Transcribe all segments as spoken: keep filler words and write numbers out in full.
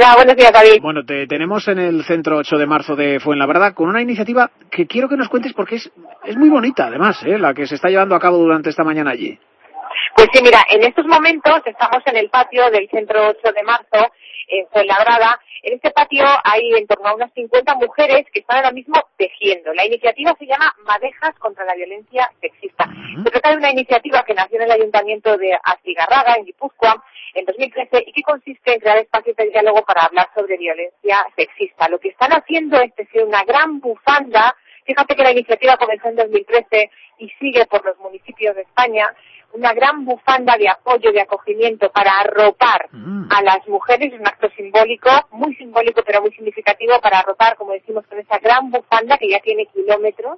Hola, buenos días, David. Bueno, te tenemos en el Centro ocho de marzo de Fuenlabrada con una iniciativa que quiero que nos cuentes porque es, es muy bonita, además, ¿eh? La que se está llevando a cabo durante esta mañana allí. Pues sí, mira, en estos momentos estamos en el patio del Centro ocho de marzo, en Fuenlabrada. En este patio hay en torno a unas cincuenta mujeres que están ahora mismo tejiendo. La iniciativa se llama Madejas contra la Violencia Sexista. Uh-huh. Se trata de una iniciativa que nació en el Ayuntamiento de Astigarraga, en Guipúzcoa, en dos mil trece, y que consiste en crear espacios de diálogo para hablar sobre violencia sexista. Lo que están haciendo es tejer una gran bufanda. Fíjate que la iniciativa comenzó en dos mil trece y sigue por los municipios de España. Una gran bufanda de apoyo, de acogimiento para arropar mm. a las mujeres, un acto simbólico, muy simbólico pero muy significativo, para arropar, como decimos, con esa gran bufanda que ya tiene kilómetros,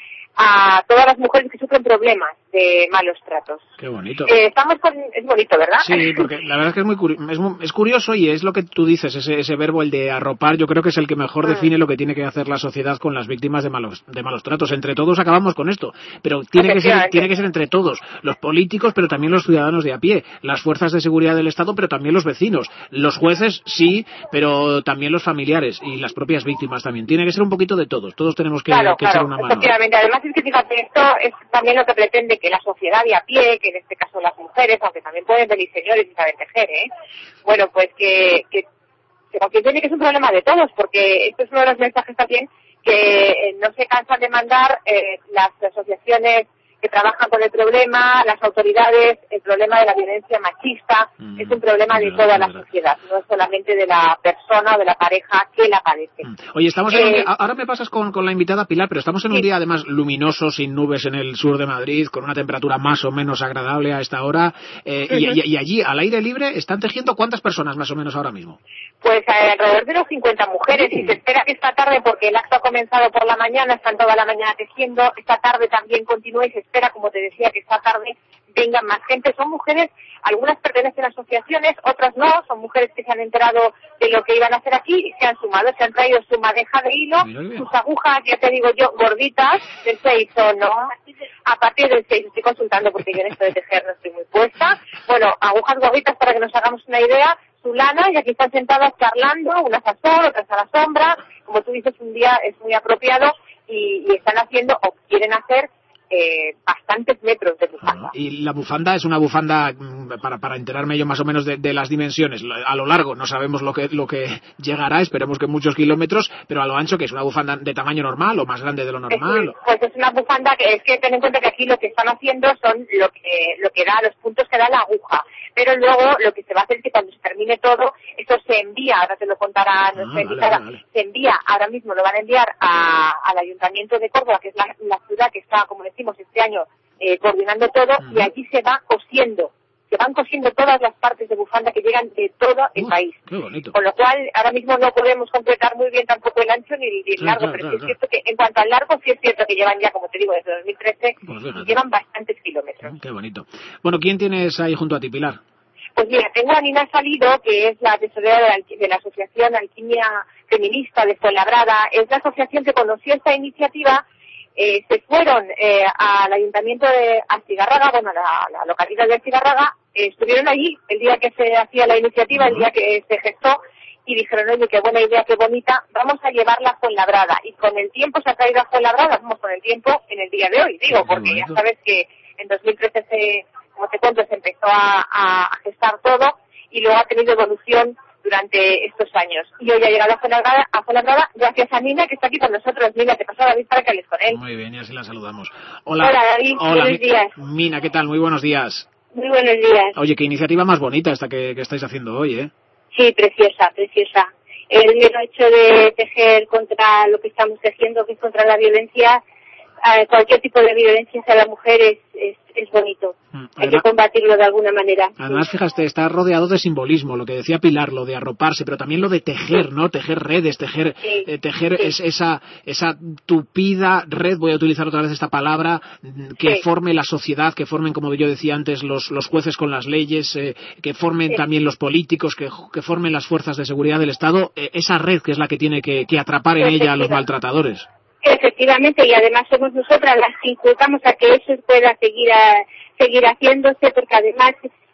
a todas las mujeres que sufren problemas de malos tratos. Qué bonito. Eh, estamos con... Es bonito, ¿verdad? Sí, porque la verdad es que es muy, curi- es, muy es curioso, y es lo que tú dices, ese, ese verbo, el de arropar, yo creo que es el que mejor mm. define lo que tiene que hacer la sociedad con las víctimas de malos de malos tratos. Entre todos acabamos con esto, pero tiene que ser tiene que ser entre todos, los políticos, pero también los ciudadanos de a pie, las fuerzas de seguridad del Estado, pero también los vecinos, los jueces, sí, pero también los familiares y las propias víctimas también. Tiene que ser un poquito de todos, todos tenemos que, claro, que claro, echar una mano. Efectivamente, además es que fíjate, esto es también lo que pretende que la sociedad de a pie, que en este caso las mujeres, aunque también pueden venir señores y saber tejer, ¿eh? Bueno, pues que, que se conciencie que es un problema de todos, porque esto es uno de los mensajes también que eh, no se cansan de mandar eh, las asociaciones que trabajan con el problema, las autoridades. El problema de la violencia machista mm, es un problema de toda la sociedad, no es solamente de la persona o de la pareja que la padece. Oye, estamos en un día, ahora me pasas con, con la invitada Pilar, pero estamos en sí. un día además luminoso, sin nubes en el sur de Madrid, con una temperatura más o menos agradable a esta hora, eh, uh-huh. y, y, y allí, al aire libre, ¿están tejiendo cuántas personas más o menos ahora mismo? Pues eh, alrededor de los cincuenta mujeres, uh. y se espera que esta tarde, porque el acto ha comenzado por la mañana, están toda la mañana tejiendo, esta tarde también continúa y se espera, como te decía, que esta tarde vengan más gente. Son mujeres, algunas pertenecen a asociaciones, otras no, son mujeres que se han enterado de lo que iban a hacer aquí y se han sumado, se han traído su madeja de hilo, sus agujas, ya te digo yo, gorditas, del seis o no, a partir del seis, estoy consultando porque yo en esto de tejer no estoy muy puesta. Bueno, agujas gorditas para que nos hagamos una idea, su lana, y aquí están sentadas charlando, unas a sol, otras a la sombra. Como tú dices, un día es muy apropiado y, y están haciendo o quieren hacer eh, bastantes metros de bufanda. Y la bufanda es una bufanda, para para enterarme yo más o menos de, de las dimensiones, a lo largo no sabemos lo que lo que llegará, esperemos que muchos kilómetros, pero a lo ancho, que es una bufanda de tamaño normal o más grande de lo normal. Es, pues es una bufanda que es que ten en cuenta que aquí lo que están haciendo son lo que lo que da, los puntos que da la aguja, pero luego lo que se va a hacer es que cuando se termine todo, eso se envía, ahora te lo contará nuestra ah, invitada, vale, vale. se envía, ahora mismo lo van a enviar a, al Ayuntamiento de Córdoba, que es la, la ciudad que está, como decimos, este año eh, coordinando todo, uh-huh. y allí se va cosiendo, se van cosiendo todas las partes de bufanda que llegan de todo el uh, país. Qué bonito. Con lo cual, ahora mismo no podemos completar muy bien tampoco el ancho ni el sí, largo, claro, pero claro, sí es claro. cierto que en cuanto al largo, sí es cierto que llevan ya, como te digo, desde dos mil trece, pues y llevan bastantes kilómetros. Qué bonito. Bueno, ¿quién tienes ahí junto a ti, Pilar? Pues mira, tengo a Nina Salido, que es la tesorera de la, de la Asociación Alquimia Feminista de Fuenlabrada. Es la asociación que conoció esta iniciativa. Eh, se fueron eh, al Ayuntamiento de Astigarraga, bueno, a la, la localidad de Astigarraga, eh, estuvieron allí el día que se hacía la iniciativa, el día que se gestó, y dijeron, oye, qué buena idea, qué bonita, vamos a llevarla a Fuenlabrada. Y con el tiempo se ha traído a Fuenlabrada, vamos con el tiempo en el día de hoy, digo, porque ya sabes que en dos mil trece, se, como te cuento, se empezó a, a, a gestar todo, y luego ha tenido evolución durante estos años. Y hoy ha llegado a Fuenlabrada, a Fuenlabrada gracias a Nina, que está aquí con nosotros. Nina, te paso a David para que hables con él. Muy bien, y así la saludamos. Hola, Hola David, Hola, buenos días. Mina, ¿qué tal? Muy buenos días. Muy buenos días. Oye, qué iniciativa más bonita esta que, que estáis haciendo hoy, ¿eh? Sí, preciosa, preciosa. El mero hecho de tejer contra lo que estamos tejiendo, que es contra la violencia, eh, cualquier tipo de violencia hacia la mujer es, es, es bonito. Además, hay que combatirlo de alguna manera. Además, fíjate, está rodeado de simbolismo, lo que decía Pilar, lo de arroparse, pero también lo de tejer, ¿no? Tejer redes, tejer sí, eh, tejer sí. Es, esa esa tupida red, voy a utilizar otra vez esta palabra, que sí. forme la sociedad, que formen, como yo decía antes, los, los jueces con las leyes, eh, que formen sí. también los políticos, que, que formen las fuerzas de seguridad del Estado, eh, esa red que es la que tiene que, que atrapar en ella a los maltratadores. Efectivamente, y además somos nosotras las que inculcamos a que eso pueda seguir a, seguir haciéndose, porque además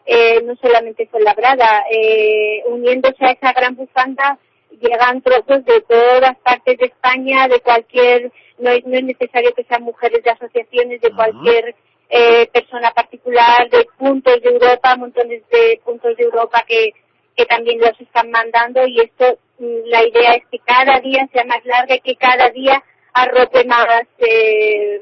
eh, no solamente Fuenlabrada, eh, uniéndose a esa gran bufanda llegan trozos de todas partes de España, de cualquier, no es, no es necesario que sean mujeres de asociaciones, de cualquier eh, persona particular, de puntos de Europa, montones de puntos de Europa que, que también los están mandando, y esto, la idea es que cada día sea más larga y que cada día arrope más, eh,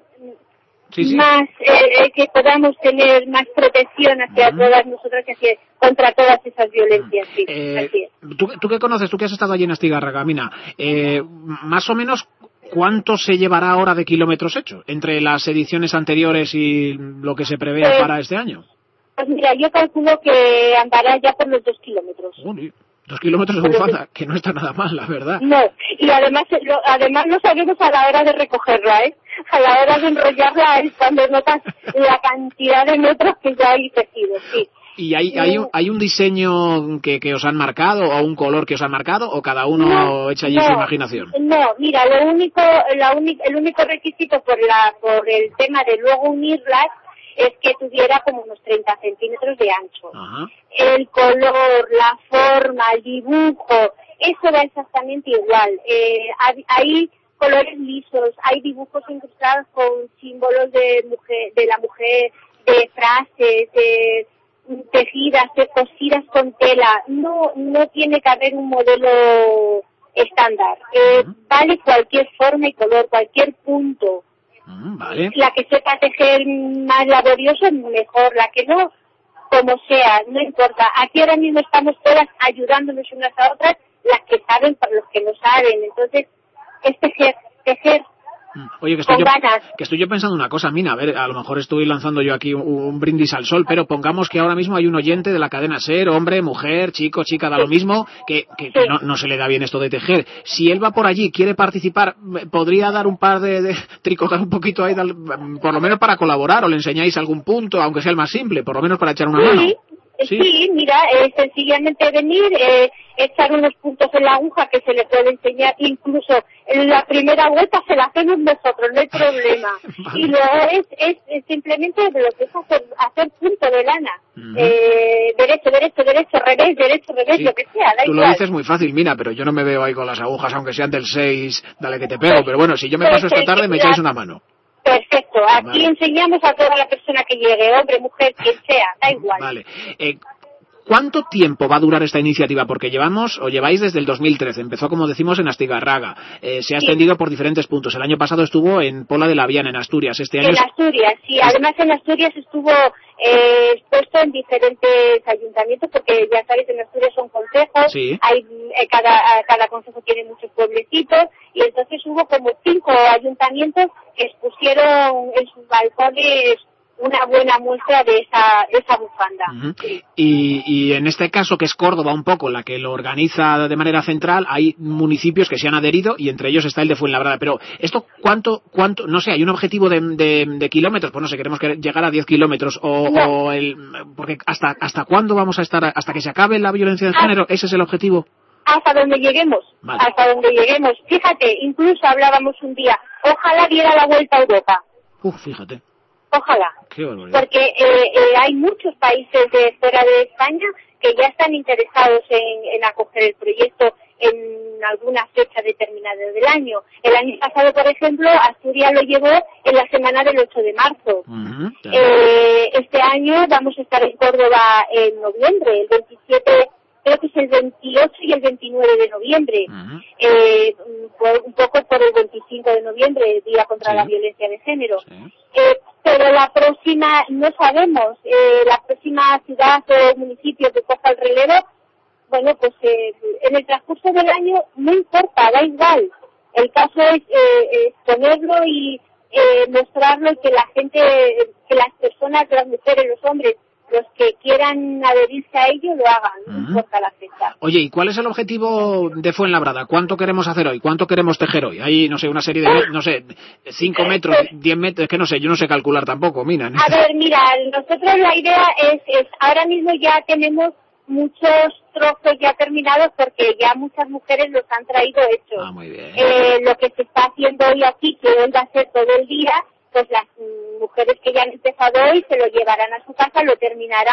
sí, sí. más eh, que podamos tener más protección hacia uh-huh. todas nosotras y hacia, contra todas esas violencias. Sí, eh, así es. ¿tú, tú qué conoces, tú que has estado allí en Astigarraga, Mina, eh, más o menos ¿cuánto se llevará ahora de kilómetros hecho entre las ediciones anteriores y lo que se prevé pues, para este año? Pues mira, yo calculo que andará ya por los dos kilómetros. Uy, dos kilómetros de bufanda, que no está nada mal, la verdad. No, y además lo, además lo sabemos a la hora de recogerla, ¿eh? A la hora de enrollarla es cuando notas la cantidad de metros que ya hay tejido, sí. ¿Y hay, hay, un, hay un diseño que, que os han marcado o un color que os han marcado o cada uno no, echa allí no, su imaginación? No, mira, lo único, la única, el único requisito por la por el tema de luego unirlas es que tuviera como unos treinta centímetros de ancho. Ajá. El color, la forma, el dibujo, eso va exactamente igual. Eh, hay colores lisos, hay dibujos incrustados con símbolos de mujer, de la mujer, de frases, de tejidas, de cosidas con tela. No, no tiene que haber un modelo estándar. Eh, uh-huh. Vale cualquier forma y color, cualquier punto. Uh-huh, vale. La que sepa tejer más laborioso, mejor. La que no, como sea, no importa. Aquí ahora mismo estamos todas ayudándonos unas a otras, las que saben para los que no saben. Entonces, es tejer, tejer. Oye, que estoy, yo, que estoy yo pensando una cosa, Mina, a ver, a lo mejor estoy lanzando yo aquí un, un brindis al sol, pero pongamos que ahora mismo hay un oyente de la cadena SER, hombre, mujer, chico, chica, da lo mismo, que, que, que no, no se le da bien esto de tejer. Si él va por allí, quiere participar, ¿podría dar un par de, de tricotar un poquito ahí, por lo menos para colaborar, o le enseñáis algún punto, aunque sea el más simple, por lo menos para echar una mano? Sí, sí, mira, eh, sencillamente venir, eh, echar unos puntos en la aguja que se le puede enseñar, incluso en la primera vuelta se la hacemos nosotros, no hay problema. Vale. Y luego es, es, es simplemente lo que es hacer, hacer punto de lana. Uh-huh. eh, derecho, derecho, derecho, revés, derecho, revés, sí. Lo que sea, da Tú igual. Lo dices muy fácil, Mina, pero yo no me veo ahí con las agujas, aunque sean del seis, dale que te pego, pues, pero bueno, si yo me paso pues, esta tarde, me echáis una mano. Perfecto, aquí vale. Enseñamos a toda la persona que llegue, hombre, mujer, quien sea, da igual. Vale. Eh, ¿Cuánto tiempo va a durar esta iniciativa? Porque llevamos, o lleváis desde el dos mil trece, empezó como decimos en Astigarraga, eh, se ha extendido sí. por diferentes puntos. El año pasado estuvo en Pola de la Viana, en Asturias. Este año en Asturias, sí. Además en Asturias estuvo eh, expuesto en diferentes ayuntamientos, porque ya sabes, en Asturias son consejos, sí. hay eh, cada, cada consejo tiene muchos pueblecitos, y entonces hubo como cinco ayuntamientos que expusieron en sus balcones una buena muestra de esa esa bufanda. Uh-huh. Sí. Y, y en este caso, que es Córdoba un poco la que lo organiza de manera central, hay municipios que se han adherido y entre ellos está el de Fuenlabrada. Pero esto, ¿cuánto, cuánto, no sé, hay un objetivo de, de, de kilómetros? Pues no sé, queremos llegar a diez kilómetros o, no. o el, porque hasta hasta cuándo vamos a estar, hasta que se acabe la violencia de género, ¿ese es el objetivo? Hasta donde lleguemos, vale. hasta donde lleguemos. Fíjate, incluso hablábamos un día, ojalá diera la vuelta a Europa. Uf, fíjate. Ojalá, Qué barbaridad. Porque eh, eh, hay muchos países de fuera de España que ya están interesados en, en acoger el proyecto en alguna fecha determinada del año. El año pasado, por ejemplo, Asturias lo llevó en la semana del ocho de marzo. Uh-huh, eh, este año vamos a estar en Córdoba en noviembre, el veintisiete, creo que es el veintiocho y el veintinueve de noviembre. Uh-huh. Eh, por, un poco por el veinticinco de noviembre, Día contra sí. la Violencia de Género. Sí. Eh, pero la próxima, no sabemos, eh, la próxima ciudad o municipio que coja el relevo, bueno, pues eh, en el transcurso del año no importa, da igual. El caso es eh, exponerlo y eh, mostrarlo y que la gente, que las personas, las mujeres, los hombres, los que quieran adherirse a ello lo hagan, no uh-huh. importa la fecha. Oye, ¿y cuál es el objetivo de Fuenlabrada? ¿Cuánto queremos hacer hoy? ¿Cuánto queremos tejer hoy? Hay, no sé, una serie de, no sé, cinco metros, diez metros, es que no sé, yo no sé calcular tampoco, mira. A ver, mira, nosotros la idea es, es, ahora mismo ya tenemos muchos trozos ya terminados porque ya muchas mujeres los han traído hechos. Ah, muy bien. Eh, lo que se está haciendo hoy aquí, que hoy va a ser todo el día, pues las mujeres que ya han empezado hoy se lo llevarán a su casa, lo terminarán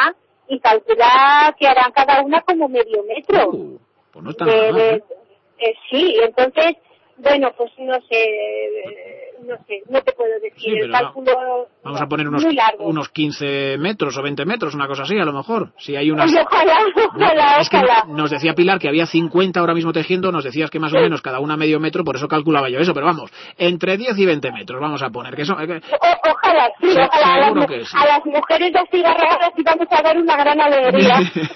y calcula que harán cada una como medio metro. Uh, pues no está de, nada mal, de, ¿eh? eh, sí, entonces, bueno, pues no sé, eh, no sé, no te puedo decir, Sí, el cálculo no. Vamos a poner unos, muy largo. unos quince metros o veinte metros, una cosa así, a lo mejor. Si hay unas... Oye, ojalá, ojalá, No, es que ojalá. nos decía Pilar que había cincuenta ahora mismo tejiendo, nos decías que más o menos cada una medio metro, por eso calculaba yo eso, pero vamos, entre diez y veinte metros, vamos a poner, que son... Que... O, ojalá, sí, Se, ojalá. A seguro las, que sí. a las mujeres de acigarradas sí vamos a dar una gran alegría.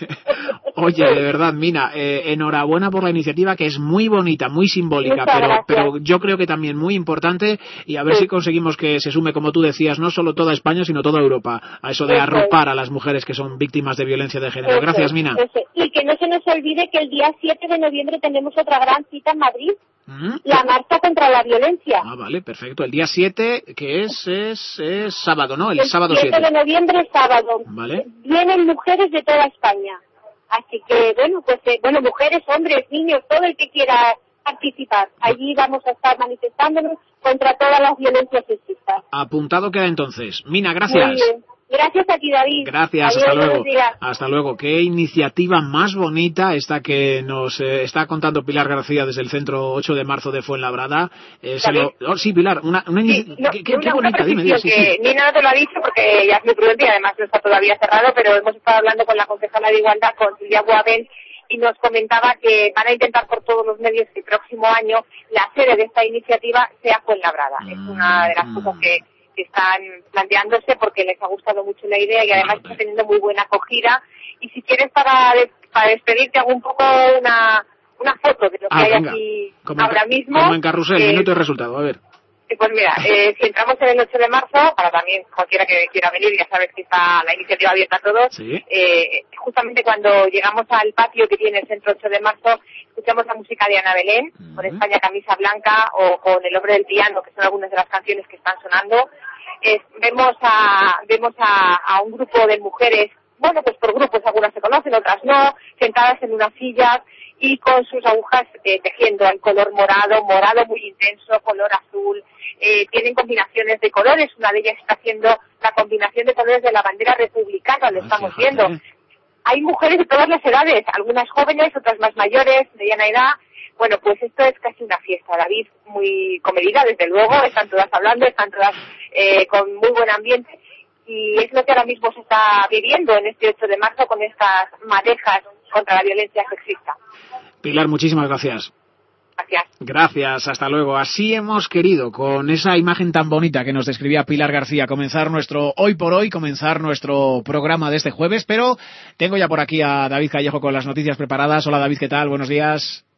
Oye, de verdad, Mina, eh, enhorabuena por la iniciativa, que es muy bonita, muy simbólica, Muchas pero, gracias. pero yo creo que también muy importante, y a ver Sí. si conseguimos que se sume, como tú decías, no solo toda España, sino toda Europa, a eso de Eso arropar a las mujeres que son víctimas de violencia de género. Eso, Gracias, Mina. eso. Y que no se nos olvide que el día siete de noviembre tenemos otra gran cita en Madrid, ¿Mm? la marcha contra la violencia. Ah, vale, perfecto. El día siete, que es, es, es sábado, ¿no? El, El sábado siete siete. de noviembre, sábado. Vale. Vienen mujeres de toda España. Así que, bueno, pues, eh, bueno, mujeres, hombres, niños, todo el que quiera participar. Allí vamos a estar manifestándonos contra todas las violencias sexistas. Apuntado queda entonces. Mina, gracias. Muy bien. Gracias a ti, David. Gracias, Adiós, hasta luego. buenos días. Hasta luego. Qué iniciativa más bonita esta que nos eh, está contando Pilar García desde el Centro ocho de marzo de Fuenlabrada. Eh, se lo... oh, sí, Pilar, una, una Sí, inici- no, qué, qué, una, qué bonita, una dime, dime. Sí, precisión sí. que Nina no te lo ha dicho porque ya es muy prudente y además no está todavía cerrado, pero hemos estado hablando con la concejala de Igualdad, con Silvia Boabel, y nos comentaba que van a intentar por todos los medios que el próximo año la sede de esta iniciativa sea Fuenlabrada. Mm. Es una de las cosas que, que están planteándose porque les ha gustado mucho la idea y además está teniendo muy buena acogida. Y si quieres, para, des- para despedirte, hago un poco una, una foto de lo que Ah, hay venga. aquí Como en, ahora ca- mismo. como en carrusel, Eh, minuto y resultado. A ver. Sí, pues mira, eh, si entramos en el ocho de marzo, para también cualquiera que quiera venir, ya sabes que está la iniciativa abierta a todos, Sí. eh, justamente cuando llegamos al patio que tiene el centro ocho de marzo, escuchamos la música de Ana Belén, Mm. con España Camisa Blanca o con El Hombre del Piano, que son algunas de las canciones que están sonando. Eh, vemos a, vemos a, a un grupo de mujeres, bueno, pues por grupos, algunas se conocen, otras no, sentadas en unas sillas y con sus agujas eh, tejiendo en color morado, morado muy intenso, color azul. Eh, tienen combinaciones de colores, una de ellas está haciendo la combinación de colores de la bandera republicana, lo Ah, estamos fíjate. viendo. Hay mujeres de todas las edades, algunas jóvenes, otras más mayores, mediana edad. Bueno, pues esto es casi una fiesta, David, muy comedida, desde luego, están todas hablando, están todas eh, con muy buen ambiente y es lo que ahora mismo se está viviendo en este ocho de marzo con estas madejas contra la violencia sexista. Pilar, muchísimas gracias. Gracias. Gracias, hasta luego. Así hemos querido, con esa imagen tan bonita que nos describía Pilar García, comenzar nuestro Hoy por Hoy, comenzar nuestro programa de este jueves, pero tengo ya por aquí a David Callejo con las noticias preparadas. Hola David, ¿qué tal? Buenos días.